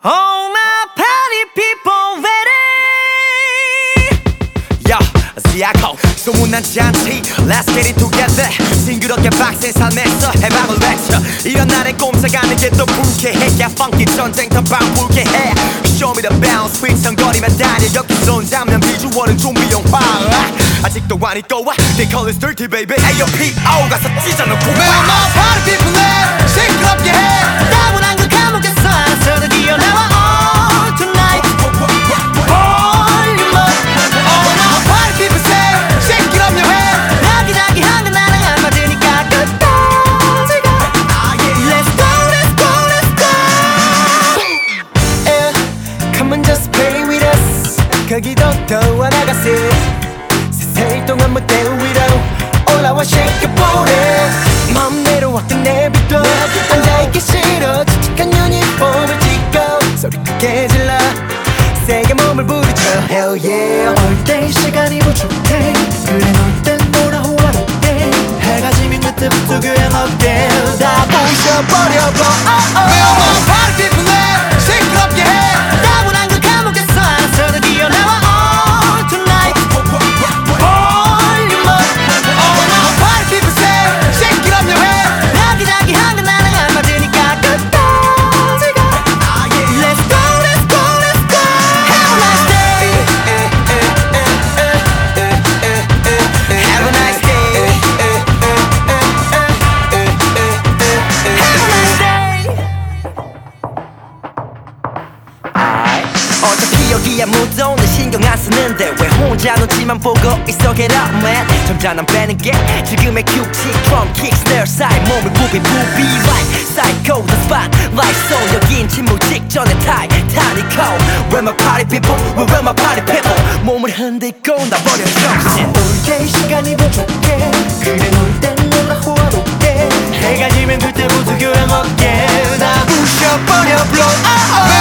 All my party people ready. Yo, 지하고 소문난 잔치 Let's get it together. 싱그럽게 빡센 삶에서 해방을 외쳐. 이런 날엔 꼼짝하는 게 또 불쾌해. Yeah, funky 전쟁터 방불케해. Show me the bounce 휘청거리며 다녀. 여기 손 잡는 비주얼은 좀비 영화. 아직도 안 잊고 와 They call it dirty baby. AOPO 가서 찢어놓고 와. All my party people 내 시끄럽게 해. 따분한 그 감옥에서 알아서 뛰어나와 all tonight. Volume up. All my party people say 시끄럽게 해. 나기나기한 건 나랑 안 맞으니까 끝까지 가. Let's go, let's go, let's go. Yeah, come on just play with us. 거기도 더워 나갔어. 세일 동안 무대 위로 올라와 shake your booty. 맘대로 확 내비둬. 앉아있기 싫어. 칙칙한 유니폼을 찍고 소리 크게 질러. 세게 몸을 부딪혀. Hell yeah. 올 때 시간이 부족해. 그래 놀 땐 놀아 호화롭게. 해가 지면 그때부터 그냥 어깨 다 부셔버려 All my party people 내 시끄럽게 해. 따분한 그 감옥에서 알아서 뛰어나와 all tonight. Volume up. All my party people say 시끄럽게 해. 나기나기한 건 나랑 안 맞으니까 끝까지 가. Let's go, let's go, let's go. Have a nice day. Have a nice day. Have a nice day. 어차피 여기야 무도 내 신경 안 쓰는데 왜 혼자 눈치만 보고 있어 get up man. 점잖은 빼는 게 지금의 큐티 drum kick snare side 몸을 부비 like psycho the spot like so 여긴 침묵 직전의 타이타니코. Where my party people, where my party people. 몸을 흔들고 나버려 정신. 올때 시간이 부족해. 그래 놀 땐 놀아 호화롭게. 해가 지면 그때부터 교양 어깨 다 부셔버려 blow